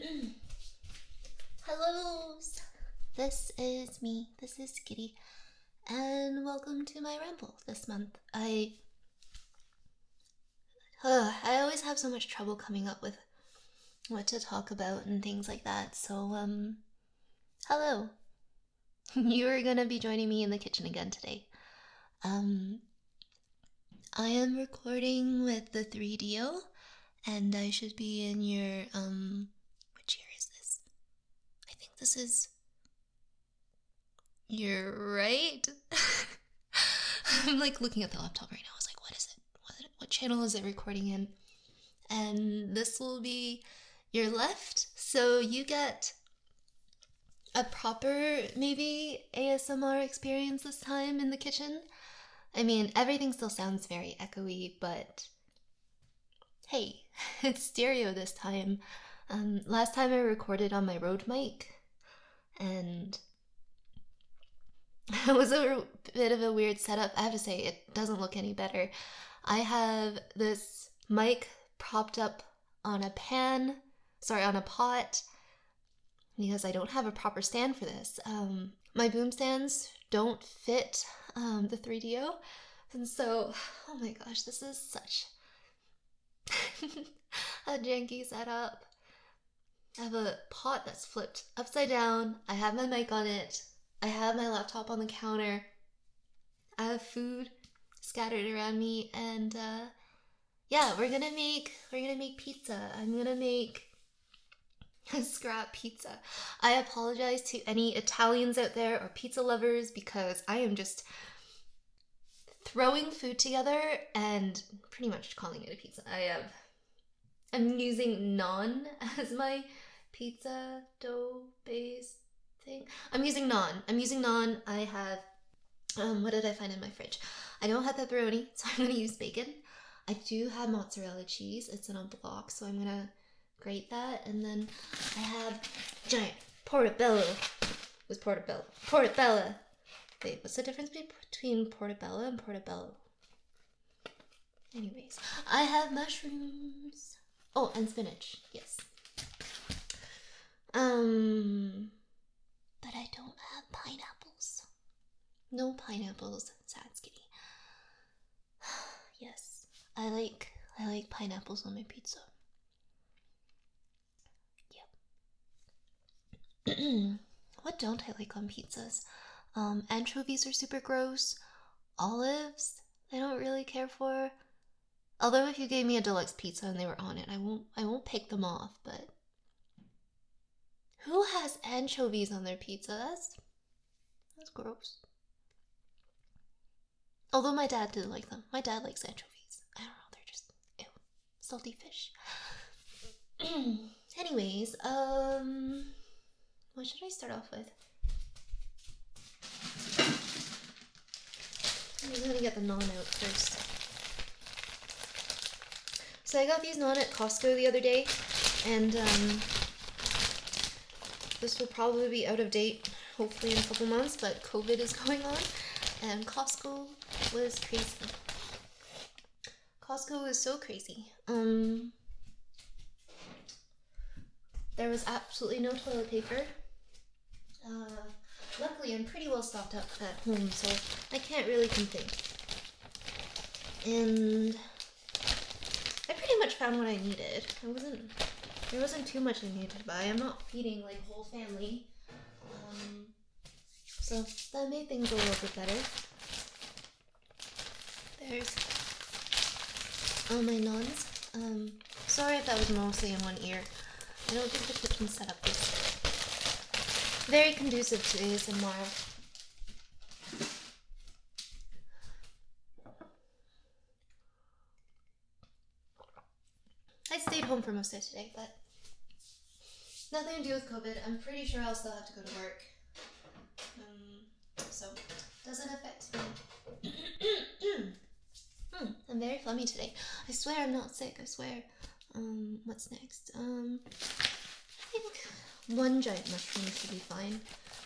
Hellos! This is me. This is Kitty, and welcome to my ramble this month. I always have so much trouble coming up with what to talk about and things like that. So hello. You are gonna be joining me in the kitchen again today. I am recording with the 3DO, and I should be in your which year is this? I think this is. You're right. I'm like looking at the laptop right now. I was like, what is it? What channel is it recording in? And this will be your left. So you get a proper, maybe, ASMR experience this time in the kitchen. I mean, everything still sounds very echoey, but hey, it's stereo this time. Last time I recorded on my Rode mic, and it was a bit of a weird setup. I have to say, it doesn't look any better. I have this mic propped up on a pot, because I don't have a proper stand for this. My boom stands don't fit the 3DO, and so, oh my gosh, this is such a janky setup. I have a pot that's flipped upside down. I have my mic on it. I have my laptop on the counter. I have food scattered around me, and yeah, we're gonna make pizza. I'm gonna make a scrap pizza. I apologize to any Italians out there or pizza lovers because I am just throwing food together and pretty much calling it a pizza. I'm using naan as my pizza dough base thing. I'm using naan. I have, what did I find in my fridge? I don't have pepperoni, so I'm gonna use bacon. I do have mozzarella cheese. It's in a block, so I'm gonna grate that. And then I have giant portobello. Portobello. Wait, what's the difference between portobello and portobello? Anyways, I have mushrooms. Oh, and spinach. Yes. But I don't have pineapples. No pineapples, sad Skitty. Yes, I like pineapples on my pizza. Yep. What don't I like on pizzas? Anchovies are super gross. Olives, I don't really care for. Although if you gave me a deluxe pizza and they were on it, I won't pick them off, but who has anchovies on their pizza? That's gross. Although my dad did like them. My dad likes anchovies. I don't know, they're just ew. Salty fish. Anyways, what should I start off with? I'm gonna get the naan out first. So I got these naan at Costco the other day, and this will probably be out of date, hopefully in a couple months, but COVID is going on, and Costco was crazy. Costco was so crazy. There was absolutely no toilet paper. Luckily, I'm pretty well stocked up at home, so I can't really complain. And I pretty much found what I needed. There wasn't too much I needed to buy. I'm not feeding like whole family. So that made things a little bit better. There's all my naans. Sorry if that was mostly in one ear. I don't think the kitchen setup is very conducive to ASMR. I stayed home for most of today, but nothing to do with COVID. I'm pretty sure I'll still have to go to work. So, doesn't affect me. I'm very flummy today. I swear I'm not sick, I swear. What's next? I think one giant mushroom should be fine.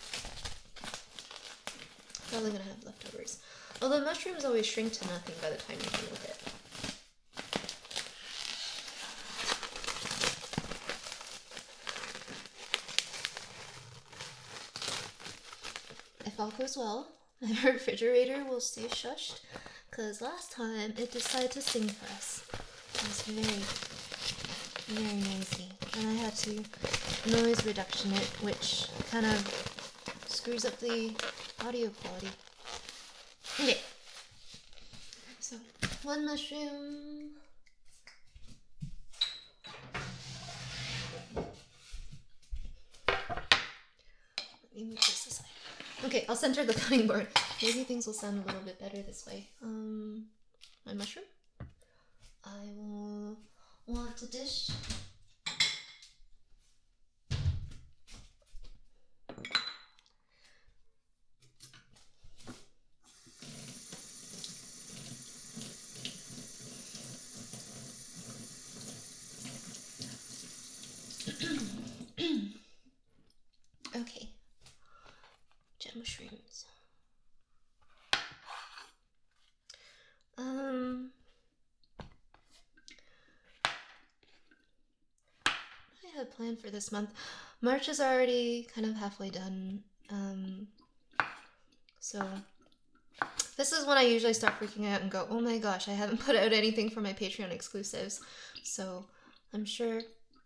Probably gonna have leftovers. Although mushrooms always shrink to nothing by the time you're done with it. all goes well, my refrigerator will stay shushed, because last time it decided to sing for us. It was very noisy, and I had to noise reduction it, which kind of screws up the audio quality. Okay, so 1 mushroom. Let me move this aside. Okay, I'll center the cutting board. Maybe things will sound a little bit better this way. My mushroom. I will want to dish. Okay. Gem mushrooms. I had planned for this month. March is already kind of halfway done. So this is when I usually start freaking out and go, oh my gosh, I haven't put out anything for my Patreon exclusives. So I'm sure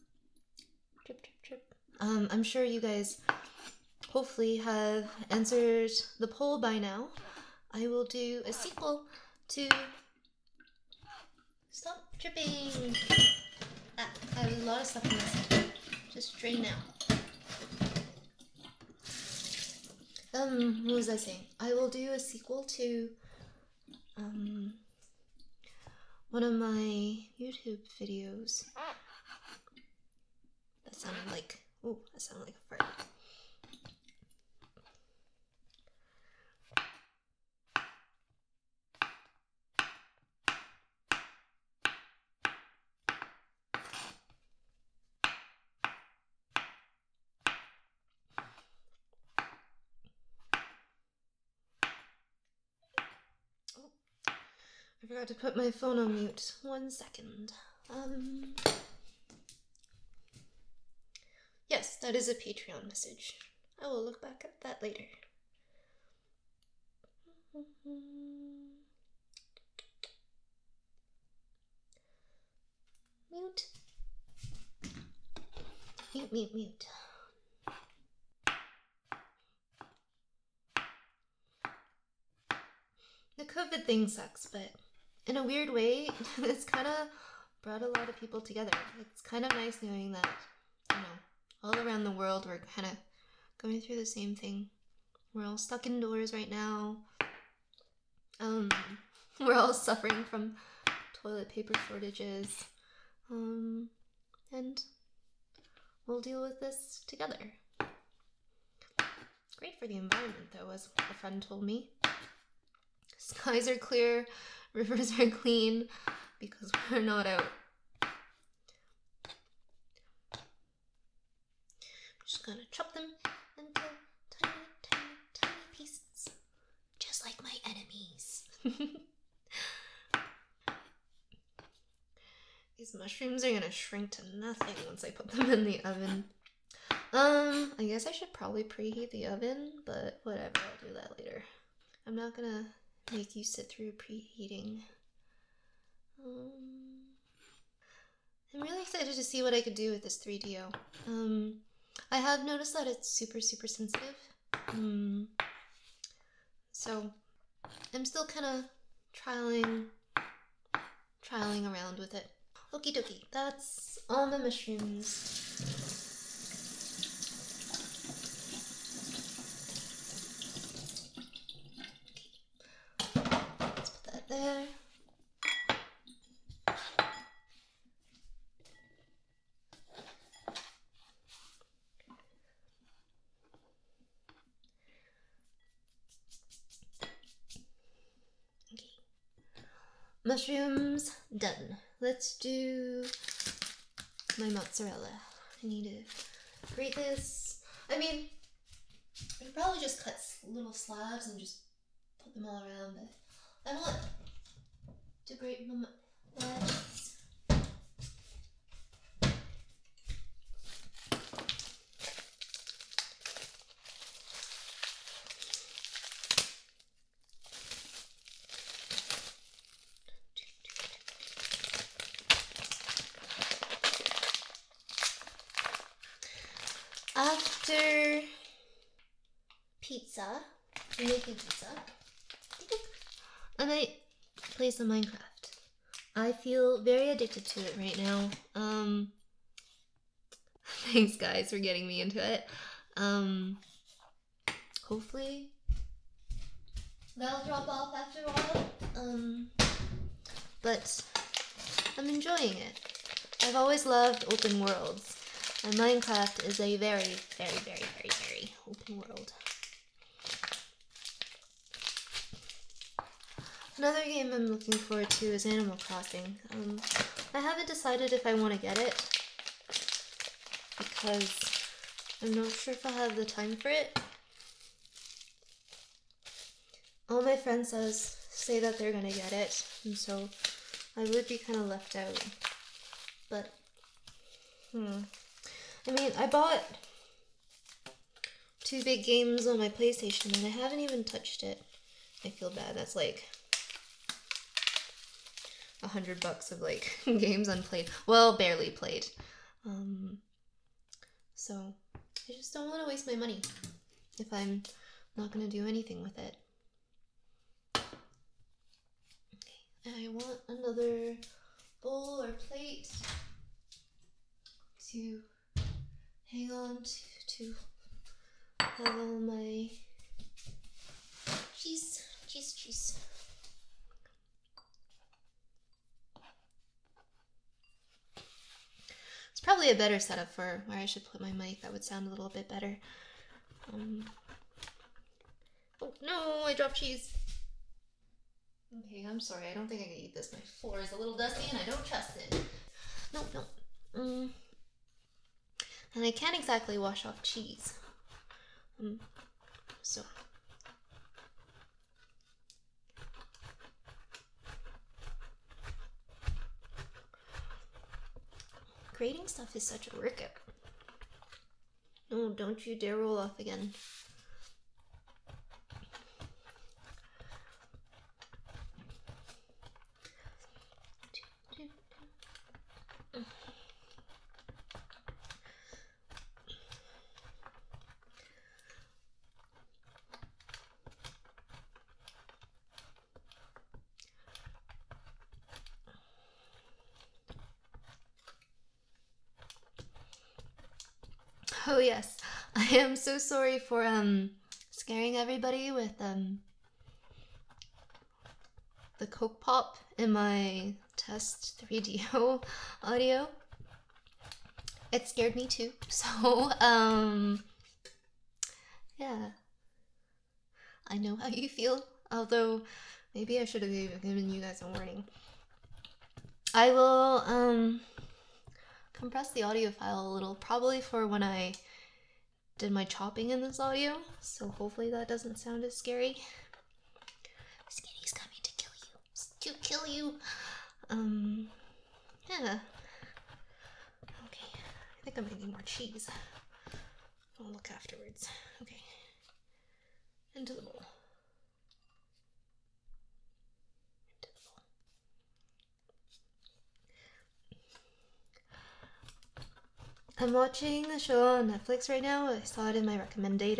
I'm sure you guys hopefully have answered the poll by now. I will do a sequel to Stop Dripping. I have a lot of stuff in this. Just drain now. What was I saying? I will do a sequel to one of my YouTube videos. That sounded like a fart. I forgot to put my phone on mute. 1 second. Yes, that is a Patreon message. I will look back at that later. Mute. Mute. The COVID thing sucks, but in a weird way, it's kind of brought a lot of people together. It's kind of nice knowing that, all around the world we're kind of going through the same thing. We're all stuck indoors right now. We're all suffering from toilet paper shortages. And we'll deal with this together. Great for the environment, though, as a friend told me. Skies are clear, rivers are clean, because we're not out. Just gonna chop them into tiny pieces, just like my enemies. These mushrooms are gonna shrink to nothing once I put them in the oven. I guess I should probably preheat the oven, but whatever, I'll do that later. I'm not gonna make you sit through preheating. I'm really excited to see what I could do with this 3DO. I have noticed that it's super sensitive. So I'm still kind of trialing around with it. Okie dokie, that's all the mushrooms. Let's put that there. Mushrooms done. Let's do my mozzarella. I need to grate this. I mean, I could probably just cut little slabs and just put them all around, but I want to grate them. After pizza, making pizza, I might play some Minecraft. I feel very addicted to it right now. Thanks guys for getting me into it. Hopefully that'll drop off after a while. But I'm enjoying it. I've always loved open worlds, and Minecraft is a very, very, very, very, very open world. Another game I'm looking forward to is Animal Crossing. I haven't decided if I want to get it, because I'm not sure if I'll have the time for it. All my friends say that they're gonna get it, and so I would be kind of left out. But, I mean, I bought 2 big games on my PlayStation and I haven't even touched it. I feel bad. That's like $100 of like games unplayed. Well, barely played. So I just don't want to waste my money if I'm not going to do anything with it. Okay, I want another bowl or plate to hang on to have all my cheese. It's probably a better setup for where I should put my mic. That would sound a little bit better. Oh no, I dropped cheese. Okay, I'm sorry. I don't think I can eat this. My floor is a little dusty and I don't trust it. No. And I can't exactly wash off cheese. So. Grading stuff is such a workout. No, don't you dare roll off again. Oh yes, I am so sorry for scaring everybody with the Coke Pop in my test 3DO audio. It scared me too. So yeah, I know how you feel. Although maybe I should have given you guys a warning. I will compress the audio file a little, probably for when I did my chopping in this audio, so hopefully that doesn't sound as scary. Skinny's coming to kill you. Yeah. Okay, I think I'm gonna need more cheese. I'll look afterwards. Okay. Into the bowl. I'm watching the show on Netflix right now. I saw it in my recommended.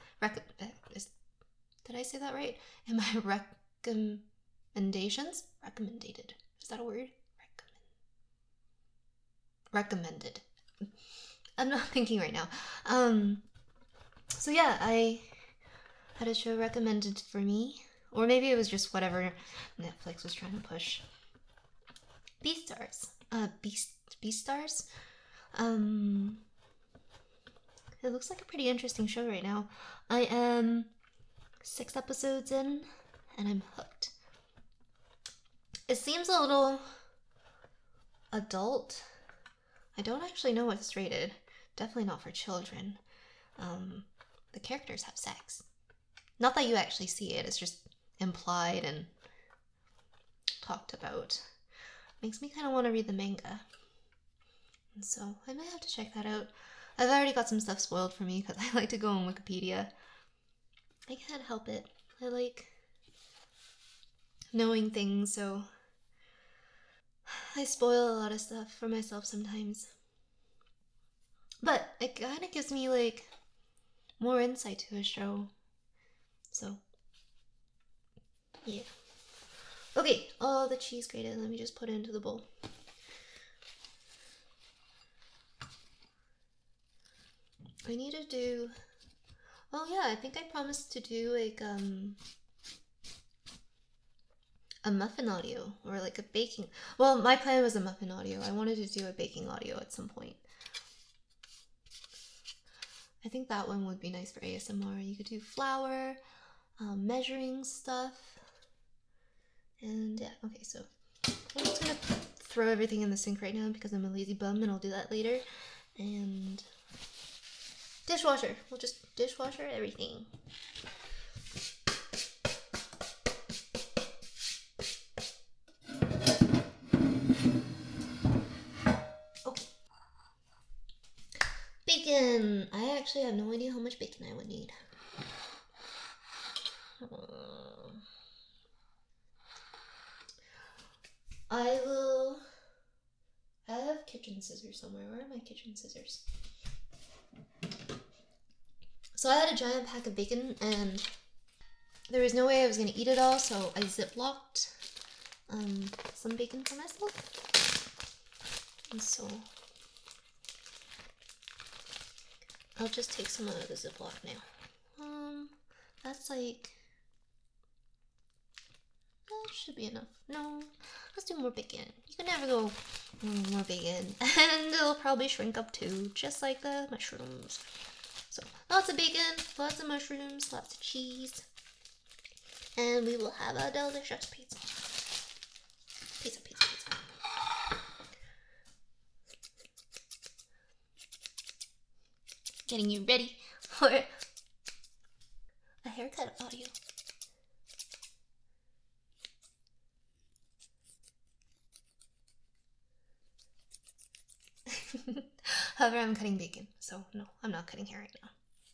Did I say that right? In my recommendations? Recommended. Is that a word? Recommended. I'm not thinking right now. So yeah, I had a show recommended for me. Or maybe it was just whatever Netflix was trying to push. Beastars. Beastars? It looks like a pretty interesting show right now. I am 6 episodes in, and I'm hooked. It seems a little adult. I don't actually know what's rated. Definitely not for children. The characters have sex. Not that you actually see it, it's just implied and talked about. Makes me kind of want to read the manga. And so I might have to check that out. I've already got some stuff spoiled for me because I like to go on Wikipedia. I can't help it. I like knowing things, so I spoil a lot of stuff for myself sometimes. But it kind of gives me like more insight to a show. So, yeah. Okay, all the cheese grated. Let me just put it into the bowl. I need to do... Oh yeah, I think I promised to do like a muffin audio or like a baking. Well, my plan was a muffin audio. I wanted to do a baking audio at some point. I think that one would be nice for ASMR. You could do flour, measuring stuff, and yeah. Okay, so I'm just gonna throw everything in the sink right now because I'm a lazy bum, and I'll do that later. And dishwasher. We'll just dishwasher everything. Okay. Bacon. I actually have no idea how much bacon I would need. I have kitchen scissors somewhere. Where are my kitchen scissors? So I had a giant pack of bacon and there was no way I was going to eat it all, so I ziplocked some bacon for myself. And so I'll just take some out of the ziplock now. That's like... That should be enough. No, let's do more bacon. You can never go more bacon. And it'll probably shrink up too, just like the mushrooms. So, lots of bacon, lots of mushrooms, lots of cheese. And we will have a delicious pizza. Pizza, pizza, pizza. Getting you ready for a haircut audio. However, I'm cutting bacon, so no, I'm not cutting hair right now.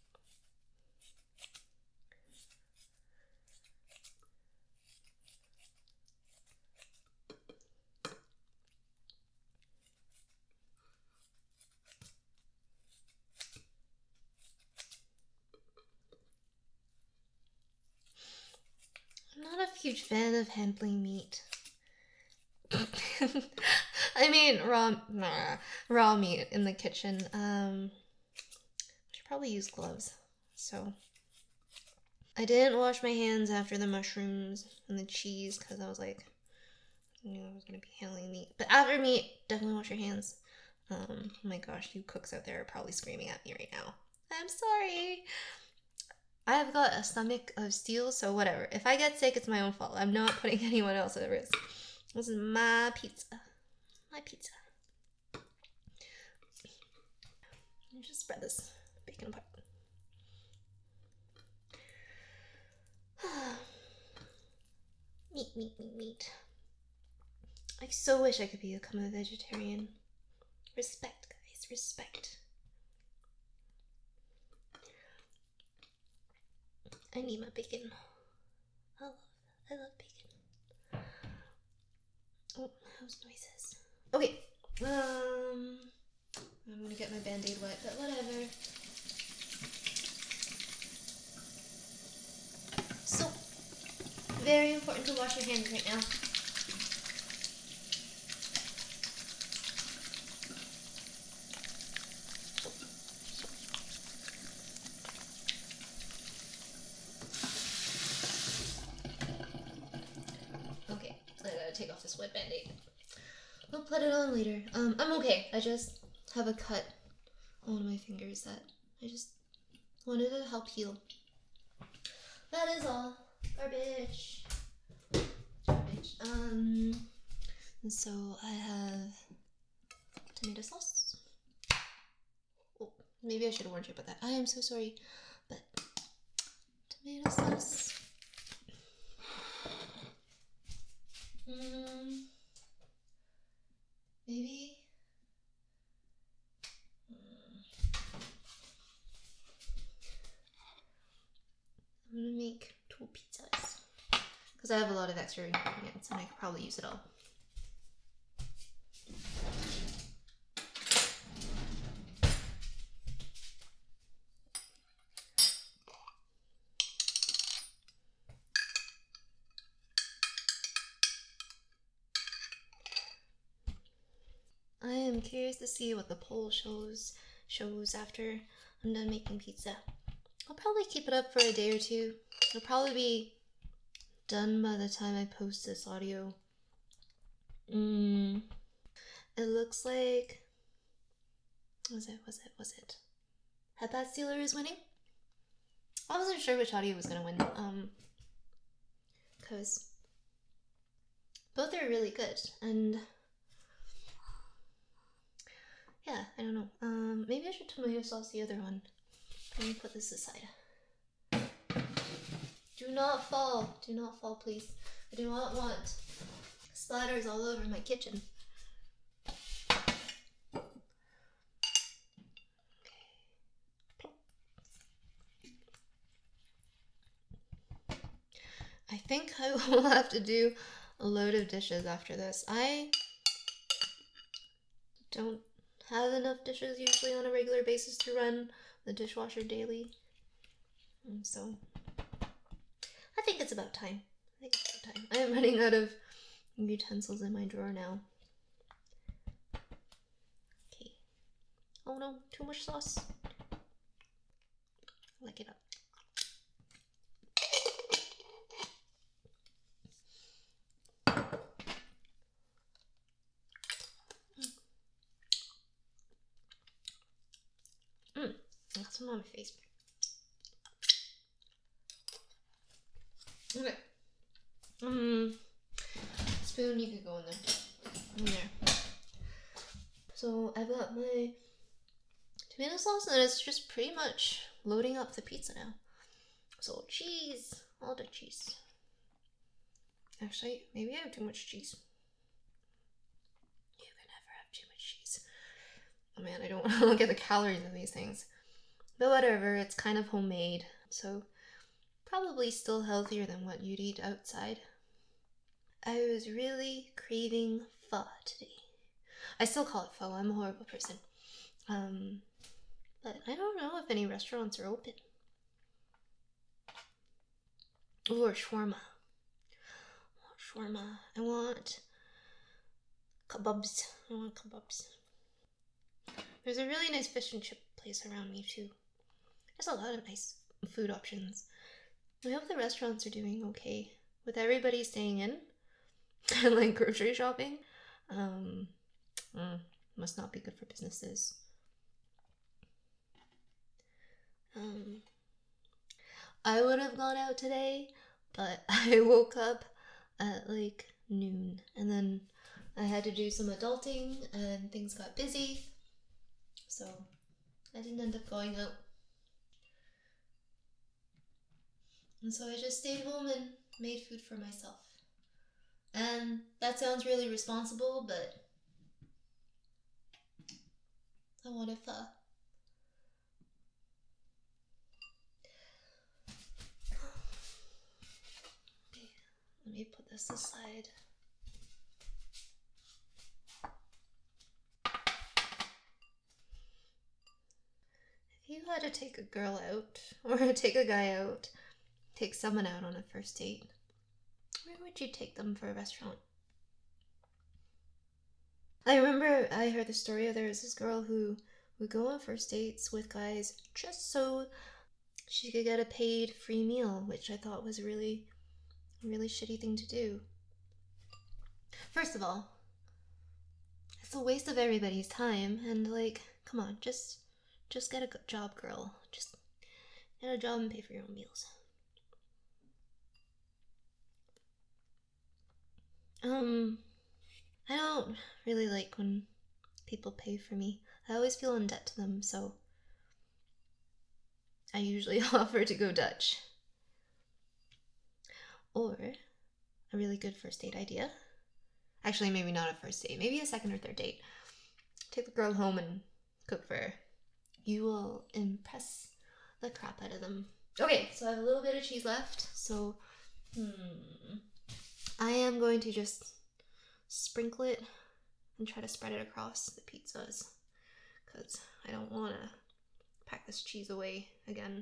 I'm not a huge fan of handling meat. I mean, raw meat in the kitchen. I should probably use gloves. So, I didn't wash my hands after the mushrooms and the cheese because I was like, I knew I was gonna be handling meat. But after meat, definitely wash your hands. Oh my gosh, you cooks out there are probably screaming at me right now. I'm sorry. I've got a stomach of steel, so whatever. If I get sick, it's my own fault. I'm not putting anyone else at risk. This is my pizza. My pizza. Let me just spread this bacon apart. Meat, meat, meat, meat. I so wish I could become a vegetarian. Respect, guys, respect. I need my bacon. I love bacon. Oh, those noises. Okay, I'm gonna get my Band-Aid wet, but whatever. So, very important to wash your hands right now. Okay, I gotta take off this wet Band-Aid. I'll put it on later. I'm okay. I just have a cut on one of my fingers that I just wanted to help heal. That is all. Garbage. Garbage. And so I have tomato sauce. Oh, maybe I should have warned you about that. I am so sorry, but tomato sauce. Maybe. I'm gonna make 2 pizzas because I have a lot of extra ingredients and I could probably use it all. I'm curious to see what the poll shows after I'm done making pizza. I'll probably keep it up for a day or two. It'll probably be done by the time I post this audio. It looks like... Was it? Headbat Stealer is winning? I wasn't sure which audio was gonna win. Because both are really good, and yeah, I don't know. Maybe I should tomato sauce the other one. Let me put this aside. Do not fall, please. I do not want splatters all over my kitchen. I think I will have to do a load of dishes after this. I don't have enough dishes usually on a regular basis to run the dishwasher daily. And so I think it's about time. I am running out of utensils in my drawer now. Okay. Oh no, too much sauce. Lick it up. Got some on my face. Okay. Spoon, you could go in there. So I've got my tomato sauce, and it's just pretty much loading up the pizza now. So cheese, all the cheese. Actually, maybe I have too much cheese. You can never have too much cheese. Oh man, I don't want to look at the calories of these things. But whatever, it's kind of homemade, so probably still healthier than what you'd eat outside. I was really craving pho today. I still call it pho, I'm a horrible person. But I don't know if any restaurants are open. Or shawarma. I want kebabs. There's a really nice fish and chip place around me too. There's a lot of nice food options. I hope the restaurants are doing okay. With everybody staying in and like grocery shopping, must not be good for businesses. I would have gone out today, but I woke up at like noon, and then I had to do some adulting and things got busy, so I didn't end up going out. And so I just stayed home and made food for myself. And that sounds really responsible, but I wanted pho. Okay, let me put this aside. If you had to take a girl out, or take a guy out, take someone out on a first date, where would you take them for a restaurant? I remember I heard the story of there was this girl who would go on first dates with guys just so she could get a paid free meal, which I thought was a really shitty thing to do. First of all, it's a waste of everybody's time, and like, come on, just get a job, girl. Just get a job and pay for your own meals. I don't really like when people pay for me. I always feel in debt to them, so I usually offer to go Dutch. Or a really good first date idea. Actually, maybe not a first date, maybe a second or third date. Take the girl home and cook for her. You will impress the crap out of them. Okay, so I have a little bit of cheese left, so I am going to just sprinkle it and try to spread it across the pizzas, because I don't want to pack this cheese away again.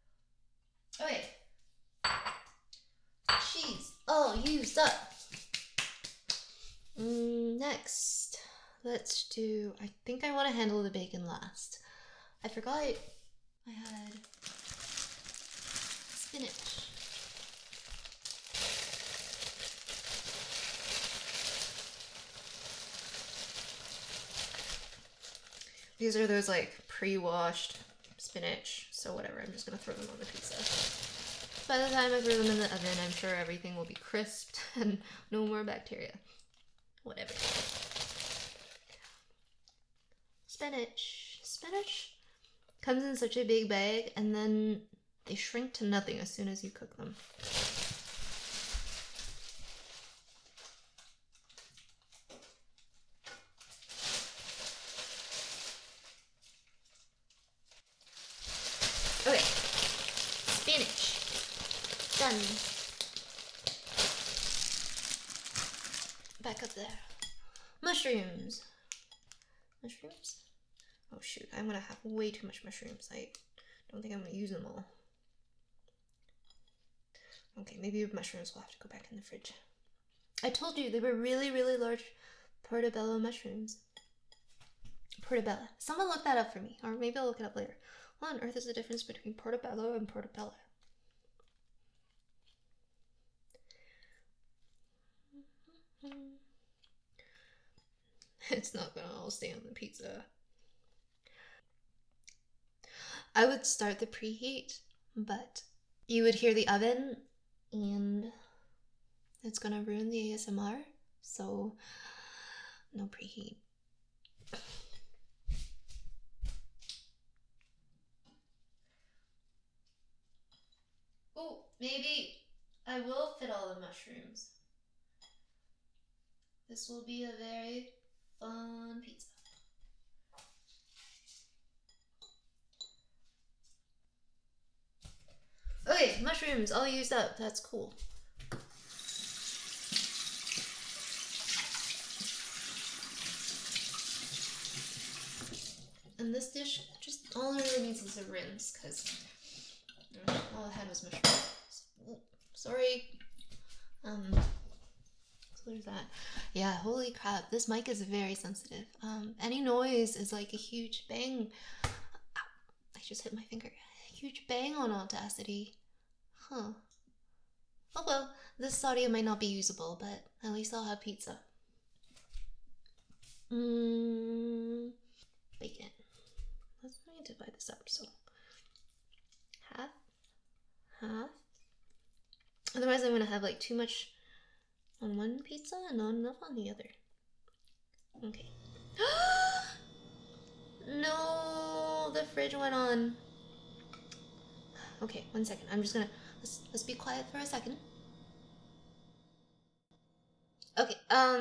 Okay. Cheese all used up. Next, let's do, I think I want to handle the bacon last. I forgot I had spinach. These are those like pre-washed spinach, so whatever, I'm just gonna throw them on the pizza. By the time I throw them in the oven, I'm sure everything will be crisped and no more bacteria. Whatever. Spinach. Spinach comes in such a big bag, and then they shrink to nothing as soon as you cook them. Okay, spinach. Done. Back up there. Mushrooms. Mushrooms? Oh shoot, I'm gonna have way too much mushrooms. I don't think I'm gonna use them all. Okay, maybe mushrooms will have to go back in the fridge. I told you they were really, really large portobello mushrooms. Portobello. Someone look that up for me, or maybe I'll look it up later. What on earth is the difference between portobello and portobello? It's not gonna all stay on the pizza. I would start the preheat, but you would hear the oven and it's gonna ruin the ASMR, so no preheat. Oh, maybe I will fit all the mushrooms. This will be a very fun pizza. Okay, mushrooms all used up. That's cool. And this dish, just all it really needs is a rinse, because all I had was mushrooms. Sorry. So there's that. Yeah, holy crap, this mic is very sensitive. Any noise is like a huge bang. Ow, I just hit my finger. A huge bang on Audacity. Huh. Oh well, this audio might not be usable, but at least I'll have pizza. Bacon. Let's divide this up. So half. Otherwise I'm gonna have like too much on one pizza and not enough on the other. Okay. No, the fridge went on. Okay, 1 second. I'm just gonna let's be quiet for a second. Okay,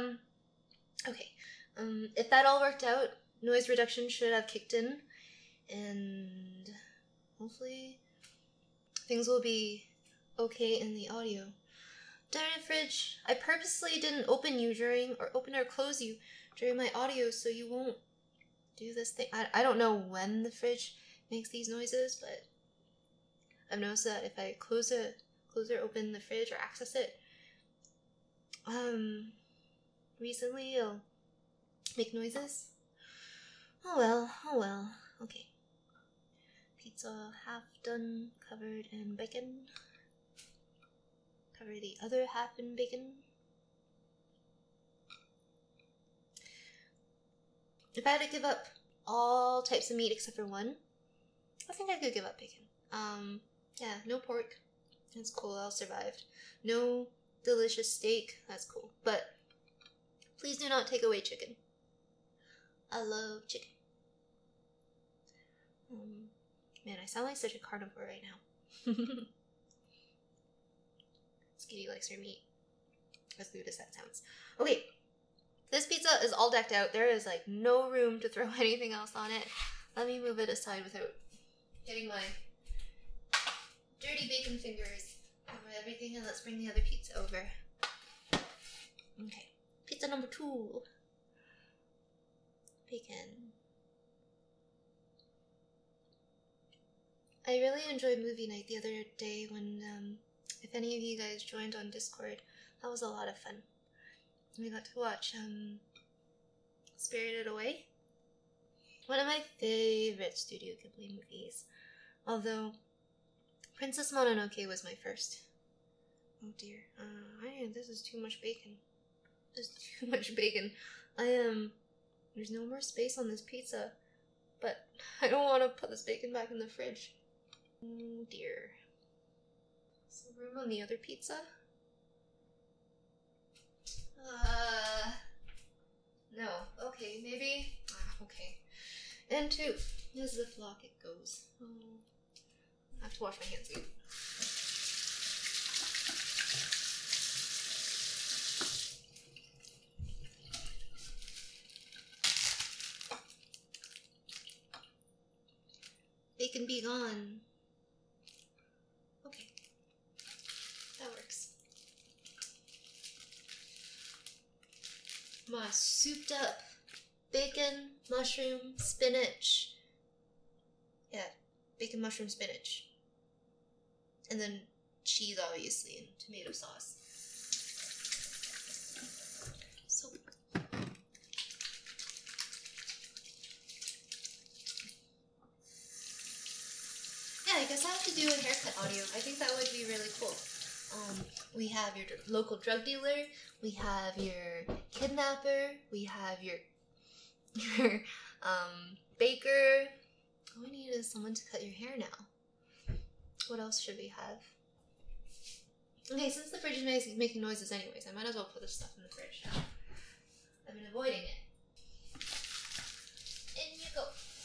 if that all worked out, noise reduction should have kicked in, and hopefully things will be okay in the audio. Darn it, fridge. I purposely didn't open or close you during my audio so you won't do this thing. I don't know when the fridge makes these noises, but I've noticed that if I close or open the fridge or access it, recently it'll make noises. Oh well, okay. Pizza half done, covered in bacon. Cover the other half in bacon. If I had to give up all types of meat except for one, I think I could give up bacon. Yeah, no pork. That's cool, I'll survive. No delicious steak. That's cool. But please do not take away chicken. I love chicken. Man, I sound like such a carnivore right now. Skitty likes her meat. As weird as that sounds. Okay, this pizza is all decked out. There is like no room to throw anything else on it. Let me move it aside without getting my dirty bacon fingers over everything, and let's bring the other pizza over. Okay, pizza number 2. Bacon. I really enjoyed movie night the other day when, if any of you guys joined on Discord, that was a lot of fun. we got to watch Spirited Away. One of my favorite Studio Ghibli movies. Although Princess Mononoke was my first. Oh dear. This is too much bacon. This is too much bacon. There's no more space on this pizza. But I don't want to put this bacon back in the fridge. Oh dear. Is there room on the other pizza? No. Okay, maybe. Okay. And 2. As the flock it goes. Oh. I have to wash my hands again. Bacon be gone. Okay. That works. My souped up bacon, mushroom, spinach. Yeah, bacon, mushroom, spinach. And then cheese, obviously, and tomato sauce. So yeah, I guess I have to do a haircut audio. I think that would be really cool. We have your local drug dealer, we have your kidnapper, we have your baker. All we need is someone to cut your hair now. What else should we have? Okay, since the fridge is making noises anyways, I might as well put this stuff in the fridge now. I've been avoiding it. In you go.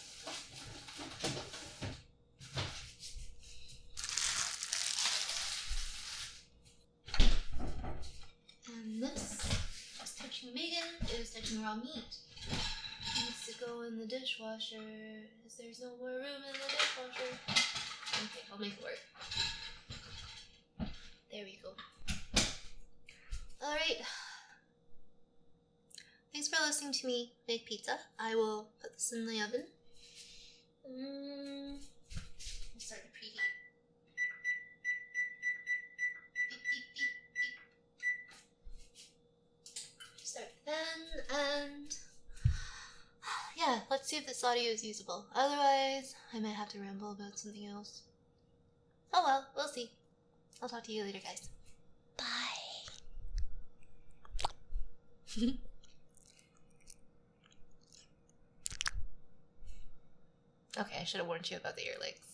And this is touching Megan, is touching raw meat. Needs to go in the dishwasher, as there's no more room in the dishwasher. Okay, I'll make it work. There we go. Alright. Thanks for listening to me make pizza. I will put this in the oven. I'll start to preheat. Beep, beep, beep, beep. Start then, and yeah, let's see if this audio is usable. Otherwise, I might have to ramble about something else. Oh well, we'll see. I'll talk to you later, guys. Bye. Okay, I should have warned you about the ear legs.